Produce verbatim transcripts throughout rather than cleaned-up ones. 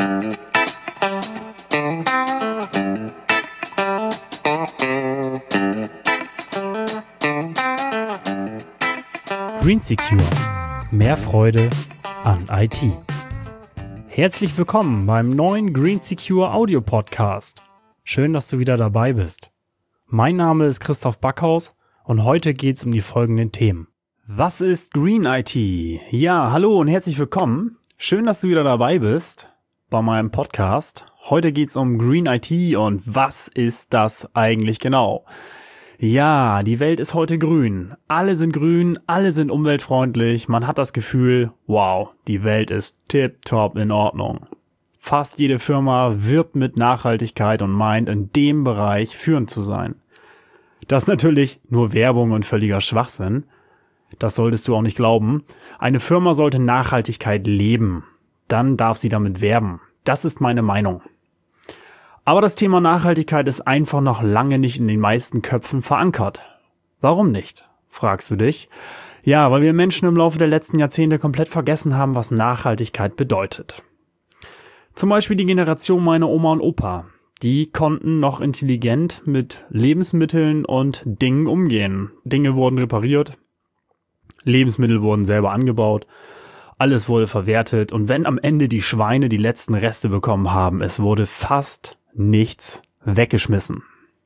GreenSecure. Mehr Freude an I T. Herzlich willkommen beim neuen GreenSecure Audio Podcast. Schön, dass du wieder dabei bist. Mein Name ist Christoph Backhaus und heute geht es um die folgenden Themen. Was ist Green I T? Ja, hallo und herzlich willkommen. Schön, dass du wieder dabei bist bei meinem Podcast. Heute geht es um Green I T und was ist das eigentlich genau? Ja, die Welt ist heute grün. Alle sind grün, alle sind umweltfreundlich. Man hat das Gefühl, wow, die Welt ist tipptopp in Ordnung. Fast jede Firma wirbt mit Nachhaltigkeit und meint, in dem Bereich führend zu sein. Das ist natürlich nur Werbung und völliger Schwachsinn. Das solltest du auch nicht glauben. Eine Firma sollte Nachhaltigkeit leben. Dann darf sie damit werben. Das ist meine Meinung. Aber das Thema Nachhaltigkeit ist einfach noch lange nicht in den meisten Köpfen verankert. Warum nicht, fragst du dich? Ja, weil wir Menschen im Laufe der letzten Jahrzehnte komplett vergessen haben, was Nachhaltigkeit bedeutet. Zum Beispiel die Generation meiner Oma und Opa. Die konnten noch intelligent mit Lebensmitteln und Dingen umgehen. Dinge wurden repariert, Lebensmittel wurden selber angebaut, alles wurde verwertet und wenn am Ende die Schweine die letzten Reste bekommen haben, es wurde fast nichts weggeschmissen.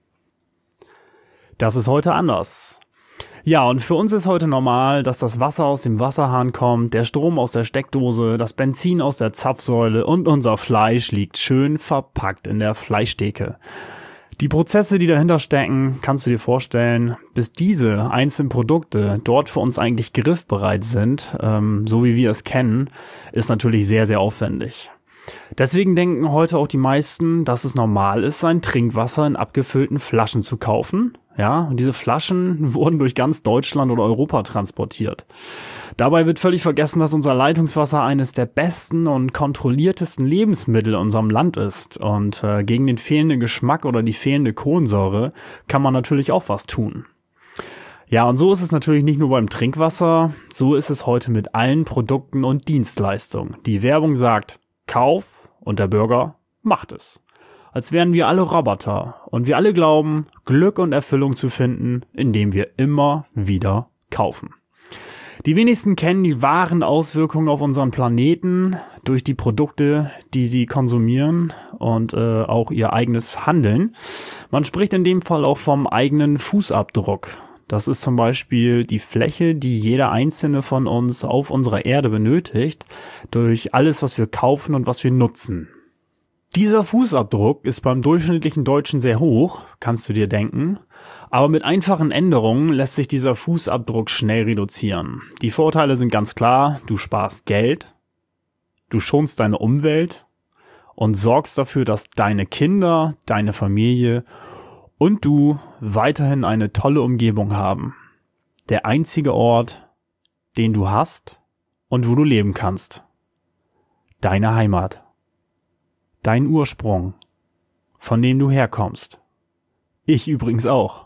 Das ist heute anders. Ja, und für uns ist heute normal, dass das Wasser aus dem Wasserhahn kommt, der Strom aus der Steckdose, das Benzin aus der Zapfsäule und unser Fleisch liegt schön verpackt in der Fleischtheke. Die Prozesse, die dahinter stecken, kannst du dir vorstellen, bis diese einzelnen Produkte dort für uns eigentlich griffbereit sind, ähm, so wie wir es kennen, ist natürlich sehr, sehr aufwendig. Deswegen denken heute auch die meisten, dass es normal ist, sein Trinkwasser in abgefüllten Flaschen zu kaufen. Ja, und diese Flaschen wurden durch ganz Deutschland oder Europa transportiert. Dabei wird völlig vergessen, dass unser Leitungswasser eines der besten und kontrolliertesten Lebensmittel in unserem Land ist. Und äh, gegen den fehlenden Geschmack oder die fehlende Kohlensäure kann man natürlich auch was tun. Ja, und so ist es natürlich nicht nur beim Trinkwasser, so ist es heute mit allen Produkten und Dienstleistungen. Die Werbung sagt, Kauf und der Bürger macht es. Als wären wir alle Roboter und wir alle glauben, Glück und Erfüllung zu finden, indem wir immer wieder kaufen. Die wenigsten kennen die wahren Auswirkungen auf unseren Planeten durch die Produkte, die sie konsumieren und äh, auch ihr eigenes Handeln. Man spricht in dem Fall auch vom eigenen Fußabdruck. Das ist zum Beispiel die Fläche, die jeder einzelne von uns auf unserer Erde benötigt, durch alles, was wir kaufen und was wir nutzen. Dieser Fußabdruck ist beim durchschnittlichen Deutschen sehr hoch, kannst du dir denken, aber mit einfachen Änderungen lässt sich dieser Fußabdruck schnell reduzieren. Die Vorteile sind ganz klar, du sparst Geld, du schonst deine Umwelt und sorgst dafür, dass deine Kinder, deine Familie und du weiterhin eine tolle Umgebung haben. Der einzige Ort, den du hast und wo du leben kannst. Deine Heimat. Dein Ursprung, von dem du herkommst. Ich übrigens auch.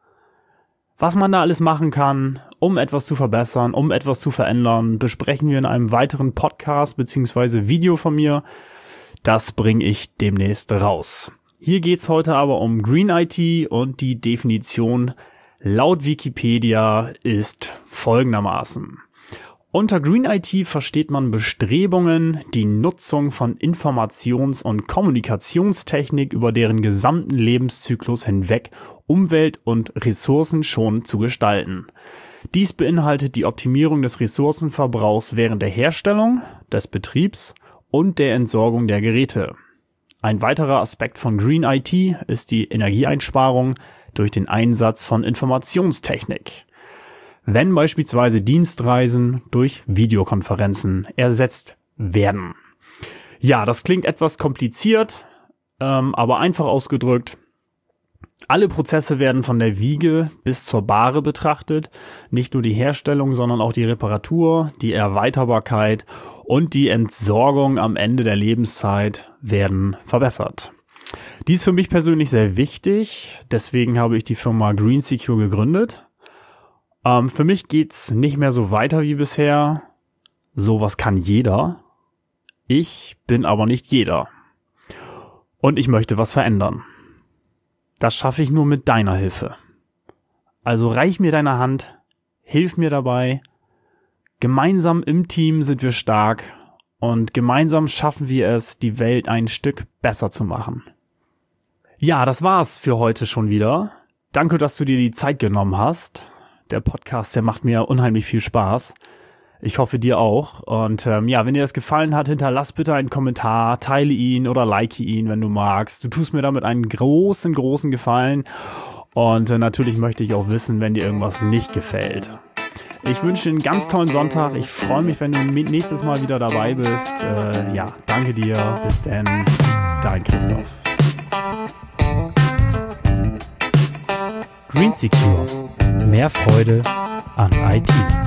Was man da alles machen kann, um etwas zu verbessern, um etwas zu verändern, besprechen wir in einem weiteren Podcast bzw. Video von mir. Das bringe ich demnächst raus. Hier geht's heute aber um Green I T und die Definition laut Wikipedia ist folgendermaßen. Unter Green I T versteht man Bestrebungen, die Nutzung von Informations- und Kommunikationstechnik über deren gesamten Lebenszyklus hinweg umwelt- und ressourcenschonend zu gestalten. Dies beinhaltet die Optimierung des Ressourcenverbrauchs während der Herstellung, des Betriebs und der Entsorgung der Geräte. Ein weiterer Aspekt von Green I T ist die Energieeinsparung durch den Einsatz von Informationstechnik. Wenn beispielsweise Dienstreisen durch Videokonferenzen ersetzt werden. Ja, das klingt etwas kompliziert, ähm, aber einfach ausgedrückt. Alle Prozesse werden von der Wiege bis zur Bahre betrachtet. Nicht nur die Herstellung, sondern auch die Reparatur, die Erweiterbarkeit und die Entsorgung am Ende der Lebenszeit werden verbessert. Dies ist für mich persönlich sehr wichtig. Deswegen habe ich die Firma GreenSecure gegründet. Ähm, für mich geht's nicht mehr so weiter wie bisher. Sowas kann jeder. Ich bin aber nicht jeder. Und ich möchte was verändern. Das schaffe ich nur mit deiner Hilfe. Also reich mir deine Hand, hilf mir dabei. Gemeinsam im Team sind wir stark und gemeinsam schaffen wir es, die Welt ein Stück besser zu machen. Ja, das war's für heute schon wieder. Danke, dass du dir die Zeit genommen hast. Der Podcast, der macht mir unheimlich viel Spaß. Ich hoffe, dir auch. Und ähm, ja, wenn dir das gefallen hat, hinterlass bitte einen Kommentar, teile ihn oder like ihn, wenn du magst. Du tust mir damit einen großen, großen Gefallen. Und äh, natürlich möchte ich auch wissen, wenn dir irgendwas nicht gefällt. Ich wünsche dir einen ganz tollen Sonntag. Ich freue mich, wenn du nächstes Mal wieder dabei bist. Äh, ja, danke dir. Bis dann. Dein Christoph. Green Secure. Mehr Freude an I T.